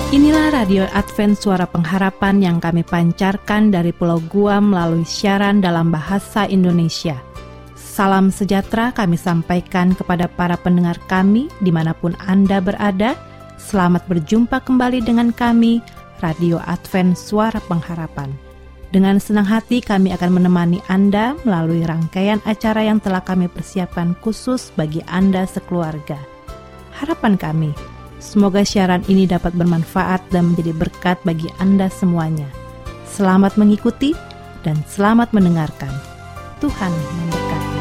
Inilah Radio Advent Suara Pengharapan yang kami pancarkan dari Pulau Guam melalui siaran dalam bahasa Indonesia. Salam sejahtera kami sampaikan kepada para pendengar kami dimanapun Anda berada. Selamat berjumpa kembali dengan kami, Radio Advent Suara Pengharapan. Dengan senang hati kami akan menemani Anda melalui rangkaian acara yang telah kami persiapkan khusus bagi Anda sekeluarga. Harapan kami, semoga siaran ini dapat bermanfaat dan menjadi berkat bagi Anda semuanya. Selamat mengikuti dan selamat mendengarkan. Tuhan memberkati.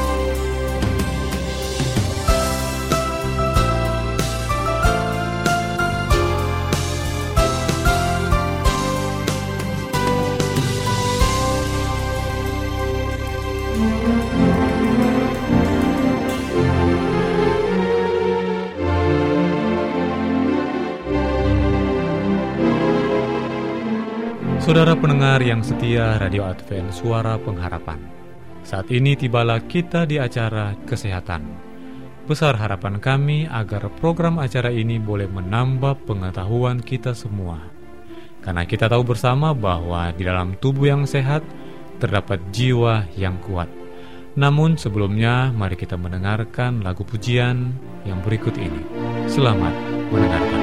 Saudara pendengar yang setia Radio Advent Suara Pengharapan, saat ini tibalah kita di acara Kesehatan. Besar harapan kami agar program acara ini boleh menambah pengetahuan kita semua. Karena kita tahu bersama bahwa di dalam tubuh yang sehat terdapat jiwa yang kuat. Namun sebelumnya mari kita mendengarkan lagu pujian yang berikut ini. Selamat mendengarkan.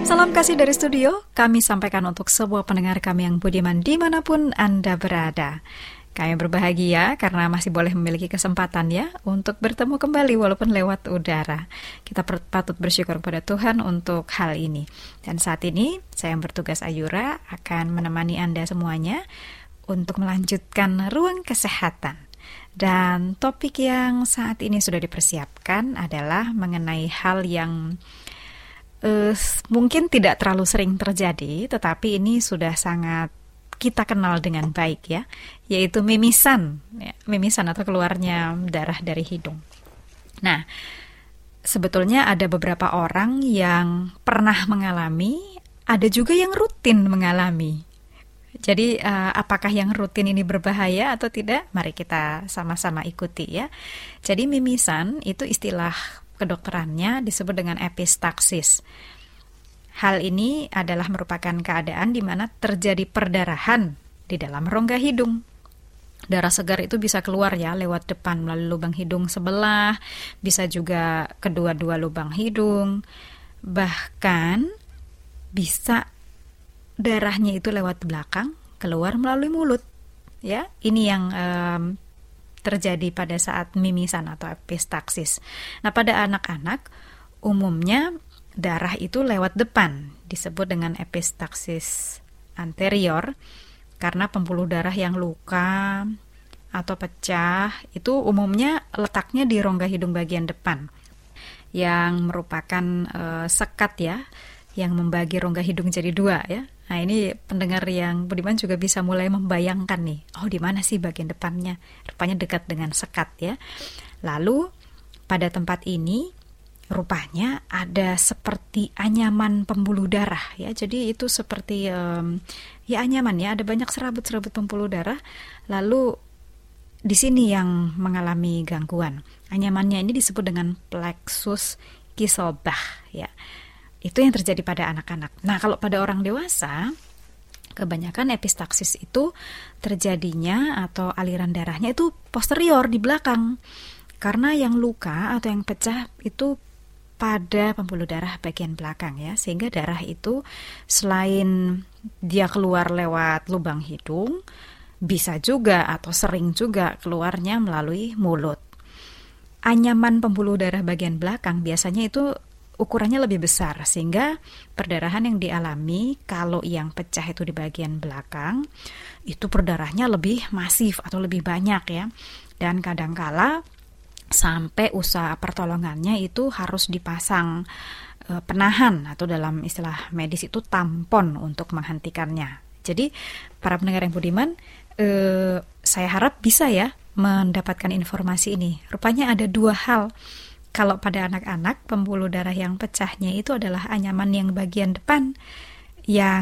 Salam kasih dari studio, kami sampaikan untuk semua pendengar kami yang budiman dimanapun Anda berada. Kami berbahagia karena masih boleh memiliki kesempatan ya untuk bertemu kembali walaupun lewat udara. Kita patut bersyukur kepada Tuhan untuk hal ini. Dan saat ini saya yang bertugas Ayura akan menemani Anda semuanya untuk melanjutkan ruang kesehatan. Dan topik yang saat ini sudah dipersiapkan adalah mengenai hal yang mungkin tidak terlalu sering terjadi, tetapi ini sudah sangat kita kenal dengan baik ya, yaitu mimisan atau keluarnya darah dari hidung. Nah, sebetulnya ada beberapa orang yang pernah mengalami, ada juga yang rutin mengalami. Jadi apakah yang rutin ini berbahaya atau tidak? Mari kita sama-sama ikuti ya. Jadi mimisan itu istilah kedokterannya disebut dengan epistaxis. Hal ini adalah merupakan keadaan di mana terjadi perdarahan di dalam rongga hidung. Darah segar itu bisa keluar ya lewat depan melalui lubang hidung sebelah, bisa juga kedua-dua lubang hidung. Bahkan bisa darahnya itu lewat belakang, keluar melalui mulut. Ya, ini yang terjadi pada saat mimisan atau epistaxis. Nah, pada anak-anak umumnya darah itu lewat depan, disebut dengan epistaxis anterior, karena pembuluh darah yang luka atau pecah itu umumnya letaknya di rongga hidung bagian depan, yang merupakan sekat ya, yang membagi rongga hidung jadi dua ya. Nah, ini pendengar yang budiman juga bisa mulai membayangkan nih, oh di mana sih bagian depannya? Rupanya dekat dengan sekat ya. Lalu pada tempat ini rupanya ada seperti anyaman pembuluh darah ya. Jadi itu seperti ya anyaman ya, ada banyak serabut-serabut pembuluh darah. Lalu di sini yang mengalami gangguan. Anyamannya ini disebut dengan plexus Kieselbach ya. Itu yang terjadi pada anak-anak. Nah, kalau pada orang dewasa, kebanyakan epistaxis itu terjadinya atau aliran darahnya itu posterior di belakang. Karena yang luka atau yang pecah itu pada pembuluh darah bagian belakang ya, sehingga darah itu selain dia keluar lewat lubang hidung, bisa juga atau sering juga keluarnya melalui mulut. Anyaman pembuluh darah bagian belakang biasanya itu ukurannya lebih besar, sehingga perdarahan yang dialami kalau yang pecah itu di bagian belakang, itu perdarahannya lebih masif atau lebih banyak ya. Dan kadangkala sampai usaha pertolongannya itu harus dipasang penahan atau dalam istilah medis itu tampon untuk menghentikannya. Jadi para pendengar yang budiman, saya harap bisa ya mendapatkan informasi ini. Rupanya ada dua hal. Kalau pada anak-anak, pembuluh darah yang pecahnya itu adalah anyaman yang bagian depan, yang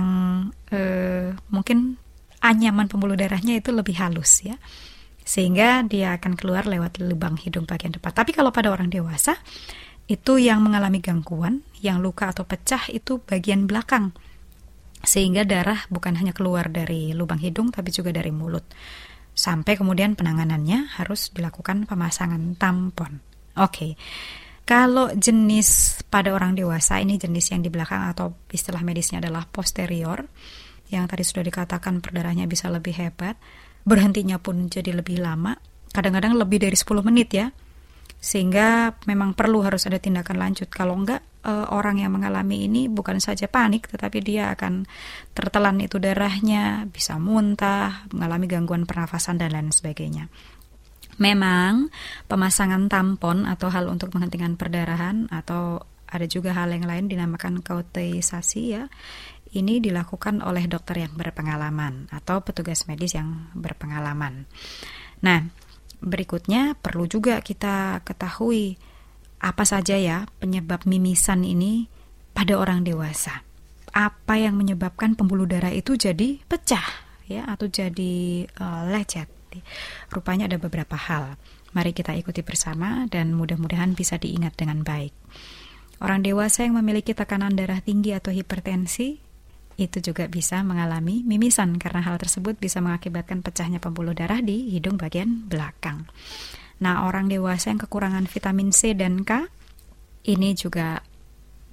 mungkin anyaman pembuluh darahnya itu lebih halus ya, sehingga dia akan keluar lewat lubang hidung bagian depan. Tapi kalau pada orang dewasa, itu yang mengalami gangguan, yang luka atau pecah itu bagian belakang, sehingga darah bukan hanya keluar dari lubang hidung, tapi juga dari mulut. Sampai kemudian penanganannya harus dilakukan pemasangan tampon. Oke. Kalau jenis pada orang dewasa, ini jenis yang di belakang atau istilah medisnya adalah posterior, yang tadi sudah dikatakan perdarahannya bisa lebih hebat, berhentinya pun jadi lebih lama, kadang-kadang lebih dari 10 menit ya, sehingga memang perlu harus ada tindakan lanjut. Kalau enggak, orang yang mengalami ini bukan saja panik, tetapi dia akan tertelan itu darahnya, bisa muntah, mengalami gangguan pernafasan dan lain sebagainya. Memang pemasangan tampon atau hal untuk menghentikan perdarahan, atau ada juga hal yang lain dinamakan kauteisasi ya, ini dilakukan oleh dokter yang berpengalaman atau petugas medis yang berpengalaman. Nah, berikutnya perlu juga kita ketahui apa saja ya penyebab mimisan ini pada orang dewasa. Apa yang menyebabkan pembuluh darah itu jadi pecah ya, atau jadi lecet. Rupanya ada beberapa hal. Mari kita ikuti bersama dan mudah-mudahan bisa diingat dengan baik. Orang dewasa yang memiliki tekanan darah tinggi atau hipertensi itu juga bisa mengalami mimisan, karena hal tersebut bisa mengakibatkan pecahnya pembuluh darah di hidung bagian belakang. Nah, orang dewasa yang kekurangan vitamin C dan K ini juga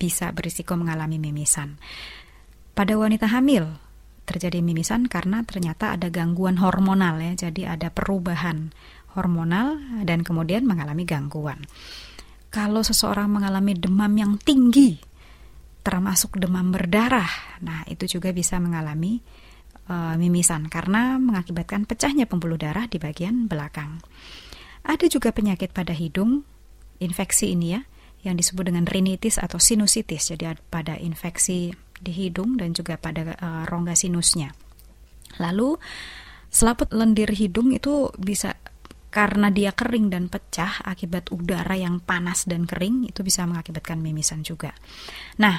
bisa berisiko mengalami mimisan. Pada wanita hamil terjadi mimisan karena ternyata ada gangguan hormonal ya, jadi ada perubahan hormonal dan kemudian mengalami gangguan. Kalau seseorang mengalami demam yang tinggi, termasuk demam berdarah, nah itu juga bisa mengalami mimisan karena mengakibatkan pecahnya pembuluh darah di bagian belakang. Ada juga penyakit pada hidung, infeksi ini ya, yang disebut dengan rinitis atau sinusitis. Jadi pada infeksi di hidung dan juga pada rongga sinusnya. Lalu selaput lendir hidung itu bisa karena dia kering dan pecah akibat udara yang panas dan kering, itu bisa mengakibatkan mimisan juga. Nah,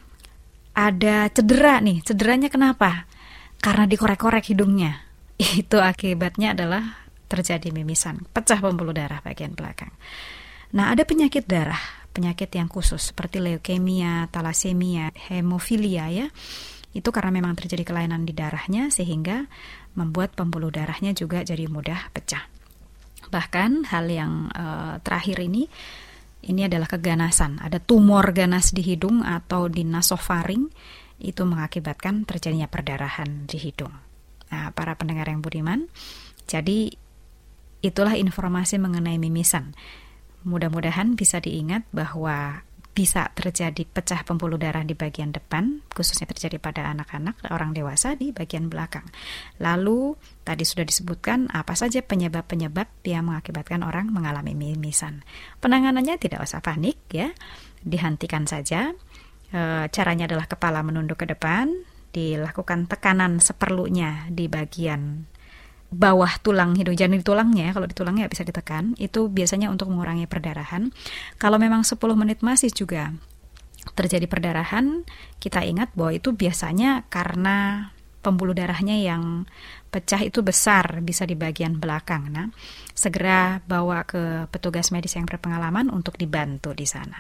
ada cedera nih. Cederanya kenapa? Karena dikorek-korek hidungnya. Itu akibatnya adalah terjadi mimisan, pecah pembuluh darah bagian belakang. Nah, ada penyakit darah, penyakit yang khusus seperti leukemia, talasemia, hemofilia ya. Itu karena memang terjadi kelainan di darahnya sehingga membuat pembuluh darahnya juga jadi mudah pecah. Bahkan hal yang terakhir ini adalah keganasan. Ada tumor ganas di hidung atau di nasofaring, itu mengakibatkan terjadinya perdarahan di hidung. Nah, para pendengar yang budiman, jadi itulah informasi mengenai mimisan. Mudah-mudahan bisa diingat bahwa bisa terjadi pecah pembuluh darah di bagian depan, khususnya terjadi pada anak-anak, orang dewasa di bagian belakang. Lalu, tadi sudah disebutkan apa saja penyebab-penyebab yang mengakibatkan orang mengalami mimisan. Penanganannya tidak usah panik ya, dihentikan saja. Caranya adalah kepala menunduk ke depan, dilakukan tekanan seperlunya di bagian bawah tulang hidung, jangan di tulangnya. Kalau di tulangnya bisa ditekan, itu biasanya untuk mengurangi perdarahan. Kalau memang 10 menit masih juga terjadi perdarahan, kita ingat bahwa itu biasanya karena pembuluh darahnya yang pecah itu besar, bisa di bagian belakang. Nah, segera bawa ke petugas medis yang berpengalaman untuk dibantu di sana.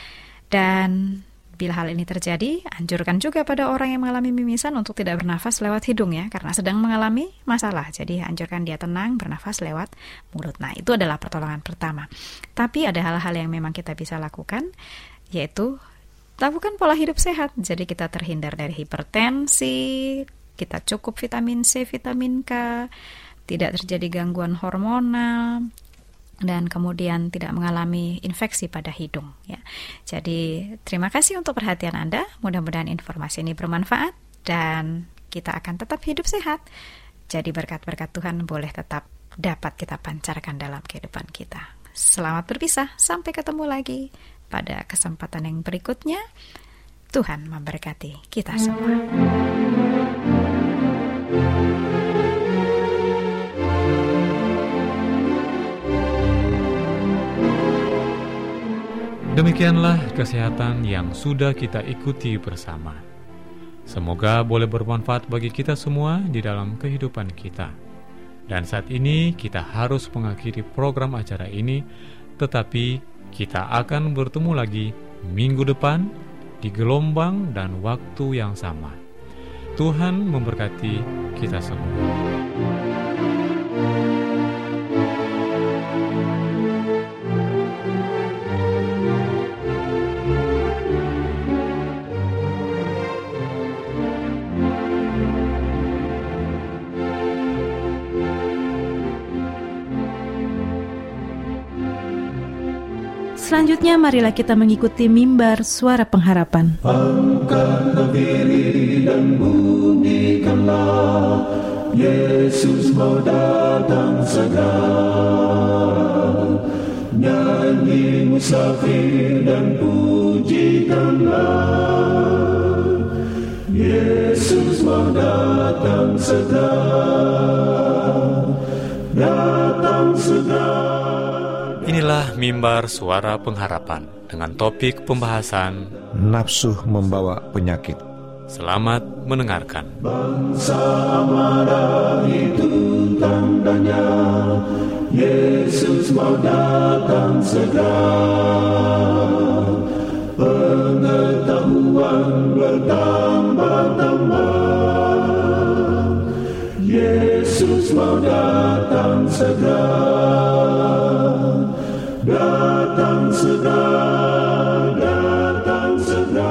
Dan bila hal ini terjadi, anjurkan juga pada orang yang mengalami mimisan untuk tidak bernafas lewat hidung ya, karena sedang mengalami masalah. Jadi anjurkan dia tenang, bernafas lewat mulut. Nah, itu adalah pertolongan pertama. Tapi ada hal-hal yang memang kita bisa lakukan, yaitu lakukan pola hidup sehat. Jadi kita terhindar dari hipertensi, kita cukup vitamin C, vitamin K, tidak terjadi gangguan hormonal, dan kemudian tidak mengalami infeksi pada hidung ya. Jadi terima kasih untuk perhatian Anda. Mudah-mudahan informasi ini bermanfaat dan kita akan tetap hidup sehat. Jadi berkat-berkat Tuhan boleh tetap dapat kita pancarkan dalam kehidupan kita. Selamat berpisah, sampai ketemu lagi pada kesempatan yang berikutnya. Tuhan memberkati kita semua. Demikianlah kesehatan yang sudah kita ikuti bersama. Semoga boleh bermanfaat bagi kita semua di dalam kehidupan kita. Dan saat ini kita harus mengakhiri program acara ini, tetapi kita akan bertemu lagi minggu depan di gelombang dan waktu yang sama. Tuhan memberkati kita semua. Selanjutnya marilah kita mengikuti mimbar suara pengharapan. Angkatlah diri dan bunyikanlah, Yesus mau datang segera. Nyanyi musafir dan pujikanlah, Yesus mau datang segera. Datang segera. Inilah mimbar suara pengharapan dengan topik pembahasan nafsu membawa penyakit. Selamat mendengarkan. Bangsa marah itu tandanya, Yesus mau datang segera. Pengetahuan bertambah-tambah, Yesus mau datang segera. Datang segera, datang segera.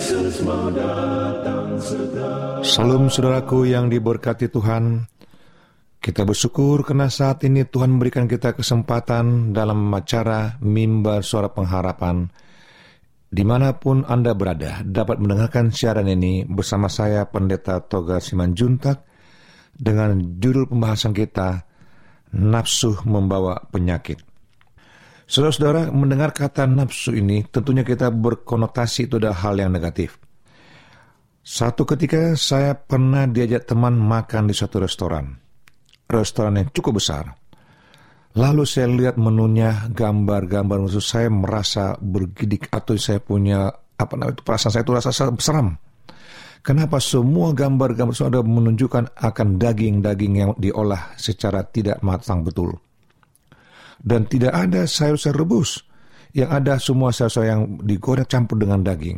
Yesus mau datang segera. Salam saudaraku yang diberkati Tuhan. Kita bersyukur karena saat ini Tuhan memberikan kita kesempatan dalam acara Mimbar Suara Pengharapan. Dimanapun Anda berada, dapat mendengarkan siaran ini bersama saya Pendeta Togar Simanjuntak dengan judul pembahasan kita, Nafsu Membawa Penyakit. Saudara-saudara, mendengar kata nafsu ini tentunya kita berkonotasi itu adalah hal yang negatif. Satu ketika saya pernah diajak teman makan di suatu restoran yang cukup besar. Lalu saya lihat menunya, gambar-gambar, maksud saya merasa bergidik atau saya punya perasaan saya itu rasa seram. Kenapa semua gambar-gambar sudah menunjukkan akan daging-daging yang diolah secara tidak matang betul. Dan tidak ada sayur-sayur rebus. Yang ada semua sayur-sayur yang digoreng campur dengan daging.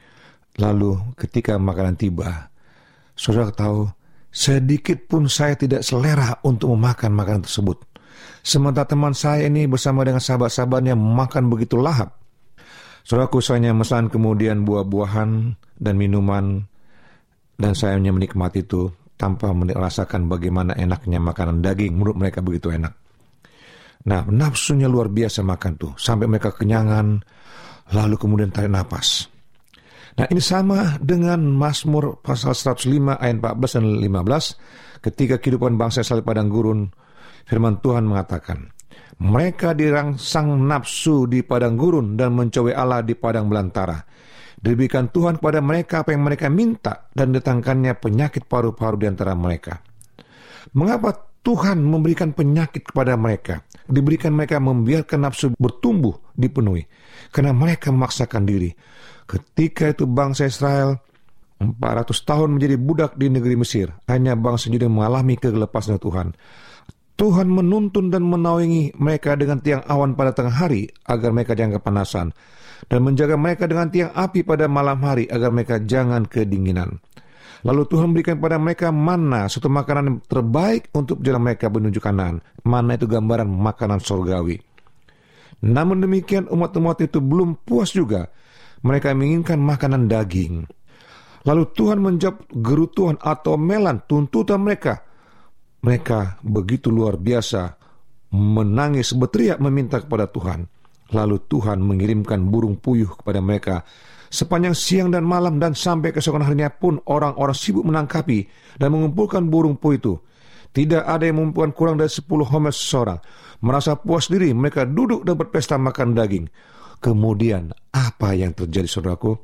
Lalu ketika makanan tiba, saudara tahu, sedikit pun saya tidak selera untuk memakan makanan tersebut. Sementara teman saya ini bersama dengan sahabat-sahabatnya makan begitu lahap. Saudaraku, saya memesan kemudian buah-buahan dan minuman, dan saya hanya menikmati itu tanpa merasakan bagaimana enaknya makanan daging. Menurut mereka begitu enak. Nah, nafsunya luar biasa makan tuh, sampai mereka kenyangan, lalu kemudian tarik napas. Nah, ini sama dengan Mazmur pasal 105 ayat 14 dan 15, ketika kehidupan bangsa Israel di padang gurun, firman Tuhan mengatakan, mereka dirangsang nafsu di padang gurun dan mencari Allah di padang belantara. Diberikan Tuhan kepada mereka apa yang mereka minta dan datangkannya penyakit paru-paru di antara mereka. Mengapa Tuhan memberikan penyakit kepada mereka? Diberikan mereka membiarkan nafsu bertumbuh dipenuhi. Karena mereka memaksakan diri. Ketika itu bangsa Israel 400 tahun menjadi budak di negeri Mesir. Hanya bangsa Juda mengalami kegelapan Tuhan. Tuhan menuntun dan menaungi mereka dengan tiang awan pada tengah hari agar mereka jangan kepanasan, dan menjaga mereka dengan tiang api pada malam hari agar mereka jangan kedinginan. Lalu Tuhan berikan kepada mereka manna, suatu makanan yang terbaik untuk jalan mereka menuju Kanaan. Manna itu gambaran makanan surgawi. Namun demikian umat-umat itu belum puas juga. Mereka menginginkan makanan daging. Lalu Tuhan menjawab gerutuan atau melan tuntutan mereka. Mereka begitu luar biasa menangis berteriak meminta kepada Tuhan. Lalu Tuhan mengirimkan burung puyuh kepada mereka sepanjang siang dan malam, dan sampai keesokan harinya pun orang-orang sibuk menangkapi dan mengumpulkan burung puyuh itu. Tidak ada yang mengumpulkan kurang dari 10 homer seseorang. Merasa puas diri, mereka duduk dan berpesta makan daging. Kemudian apa yang terjadi, saudaraku?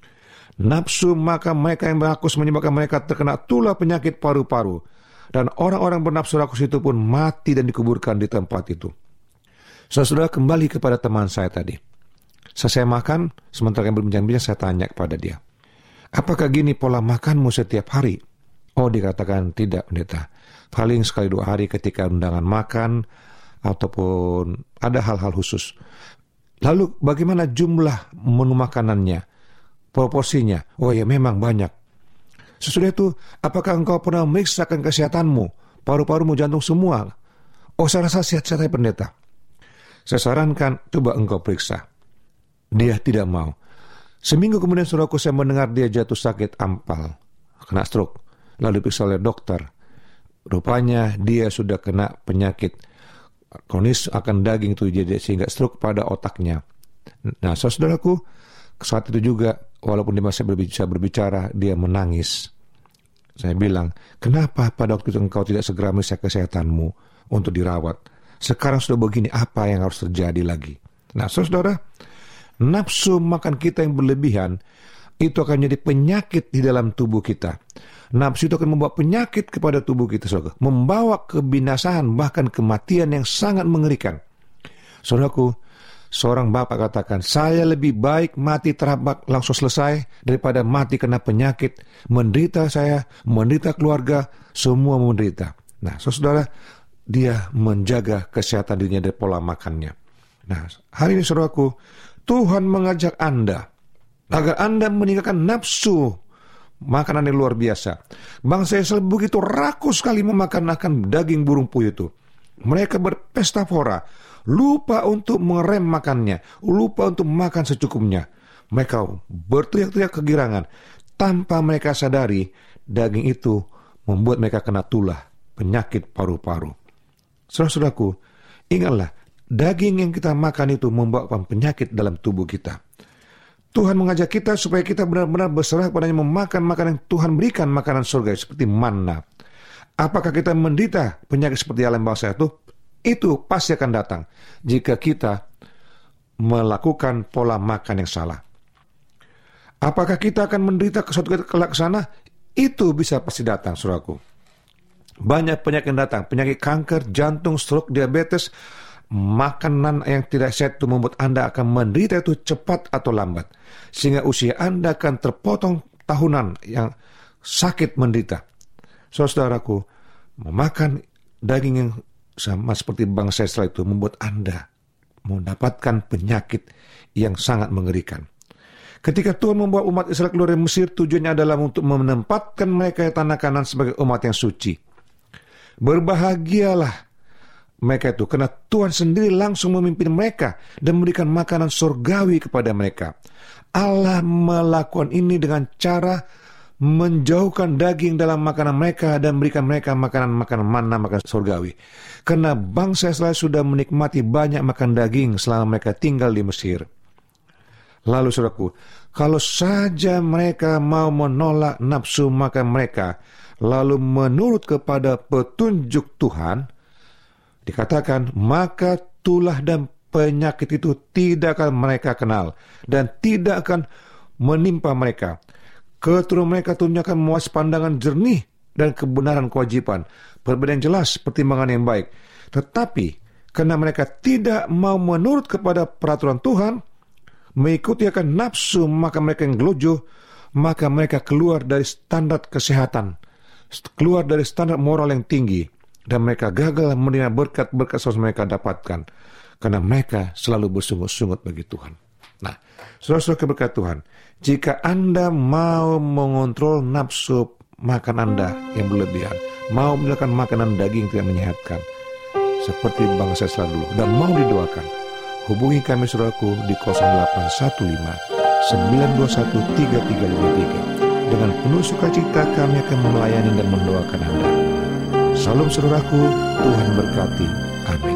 Nafsu maka mereka yang berhakus menyebabkan mereka terkena tulah penyakit paru-paru. Dan orang-orang bernafsu rakus itu pun mati dan dikuburkan di tempat itu. Saudara, kembali kepada teman saya tadi. Saya makan, sementara yang berbincang-bincang saya tanya kepada dia, apakah gini pola makanmu setiap hari? Oh, dikatakan tidak, pendeta. Paling sekali 2 hari ketika undangan makan, ataupun ada hal-hal khusus. Lalu bagaimana jumlah menu makanannya? Proporsinya? Oh ya, memang banyak. Sesudah itu, apakah engkau pernah memeriksakan kesehatanmu? Paru-parumu, jantung semua? Oh, saya rasa sehat-sehat, pendeta. Saya sarankan, coba engkau periksa. Dia tidak mau. Seminggu kemudian, saudaraku, saya mendengar dia jatuh sakit ampal, kena stroke. Lalu diperiksa oleh dokter. Rupanya dia sudah kena penyakit kronis akan daging itu, jadi sehingga stroke pada otaknya. Nah, saudaraku, saat itu juga, walaupun dia masih bisa berbicara, dia menangis. Saya bilang, kenapa pada waktu itu engkau tidak segera memeriksa kesehatanmu untuk dirawat? Sekarang sudah begini, apa yang harus terjadi lagi? Nah, saudara, nafsu makan kita yang berlebihan, itu akan jadi penyakit di dalam tubuh kita. Nafsu itu akan membawa penyakit kepada tubuh kita, saudara. Membawa kebinasaan, bahkan kematian yang sangat mengerikan. Saudaraku, seorang bapak katakan, saya lebih baik mati terabak langsung selesai daripada mati kena penyakit. Menderita saya, menderita keluarga, semua menderita. Nah, saudara, dia menjaga kesehatan dirinya dari pola makannya. Nah, hari ini saudaraku, Tuhan mengajak Anda agar Anda meninggalkan nafsu makanan yang luar biasa. Bangsa Israel begitu rakus sekali memakan daging burung puyuh itu. Mereka berpesta pora, lupa untuk mengerem makannya, lupa untuk makan secukupnya. Mereka berteriak-teriak kegirangan. Tanpa mereka sadari, daging itu membuat mereka kena tulah, penyakit paru-paru. Saudara-saudaraku, ingatlah, daging yang kita makan itu membawa penyakit dalam tubuh kita. Tuhan mengajak kita supaya kita benar-benar berserah kepadanya, memakan makanan yang Tuhan berikan, makanan surga seperti manna. Apakah kita menderita penyakit seperti alam bangsa itu? Itu pasti akan datang jika kita melakukan pola makan yang salah. Apakah kita akan menderita suatu kelak ke sana? Itu bisa pasti datang, saudaraku. Banyak penyakit yang datang, penyakit kanker, jantung, stroke, diabetes. Makanan yang tidak sehat itu membuat Anda akan menderita itu cepat atau lambat. Sehingga usia Anda akan terpotong tahunan yang sakit menderita. Saudaraku, memakan daging yang sama seperti bangsa Israel itu membuat Anda mendapatkan penyakit yang sangat mengerikan. Ketika Tuhan membawa umat Israel keluar dari Mesir, tujuannya adalah untuk menempatkan mereka di tanah Kanaan sebagai umat yang suci. Berbahagialah mereka itu, karena Tuhan sendiri langsung memimpin mereka dan memberikan makanan surgawi kepada mereka. Allah melakukan ini dengan cara menjauhkan daging dalam makanan mereka dan berikan mereka makanan-makanan manna, makanan surgawi. Karena bangsa Israel sudah menikmati banyak makan daging selama mereka tinggal di Mesir. Lalu saudaraku, kalau saja mereka mau menolak nafsu makan mereka, lalu menurut kepada petunjuk Tuhan, dikatakan, maka tulah dan penyakit itu tidak akan mereka kenal dan tidak akan menimpa mereka. Keturunan mereka akan memuas pandangan jernih dan kebenaran kewajiban, perbedaan jelas, pertimbangan yang baik. Tetapi karena mereka tidak mau menurut kepada peraturan Tuhan, mengikuti akan nafsu maka mereka yang gelojoh, maka mereka keluar dari standar kesehatan, keluar dari standar moral yang tinggi, dan mereka gagal menerima berkat-berkat yang mereka dapatkan karena mereka selalu bersungut-sungut bagi Tuhan. Nah, saudara-saudara berkat Tuhan, jika Anda mau mengontrol nafsu makan Anda yang berlebihan, mau melakukan makanan daging tidak menyehatkan seperti bangsa Israel dulu, dan mau didoakan, hubungi kami saudaraku di 0815 921 3353. Dengan penuh sukacita kami akan melayani dan mendoakan Anda. Salam saudaraku, Tuhan berkati. Amin.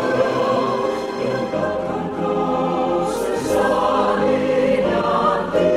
Nanti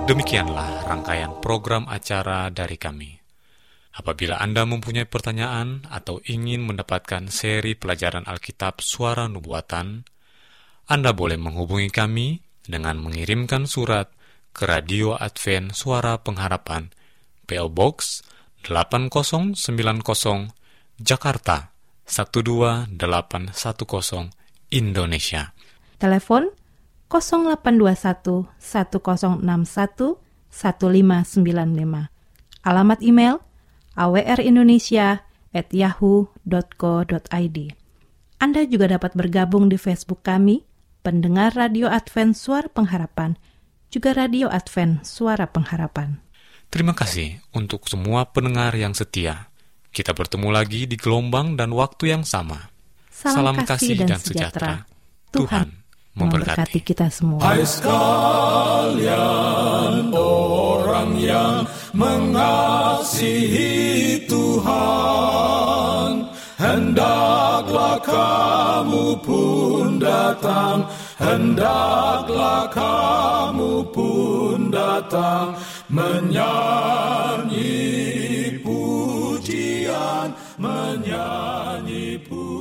Demikianlah rangkaian program acara dari kami. Apabila Anda mempunyai pertanyaan atau ingin mendapatkan seri pelajaran Alkitab Suara Nubuatan, Anda boleh menghubungi kami dengan mengirimkan surat ke Radio Advent Suara Pengharapan, P.O. Box 8090, Jakarta 12810, Indonesia. Telepon 0821 1061 1595. Alamat email awrindonesia@yahoo.co.id. Anda juga dapat bergabung di Facebook kami, Pendengar Radio Advent Suara Pengharapan, juga Radio Advent Suara Pengharapan. Terima kasih untuk semua pendengar yang setia. Kita bertemu lagi di gelombang dan waktu yang sama. Salam kasih dan sejahtera. Tuhan memberkati kita semua. Hai sekalian orang yang mengasihi Tuhan, hendaklah kamu pun datang, hendaklah kamu pun datang, menyanyi pujian, menyanyi pujian.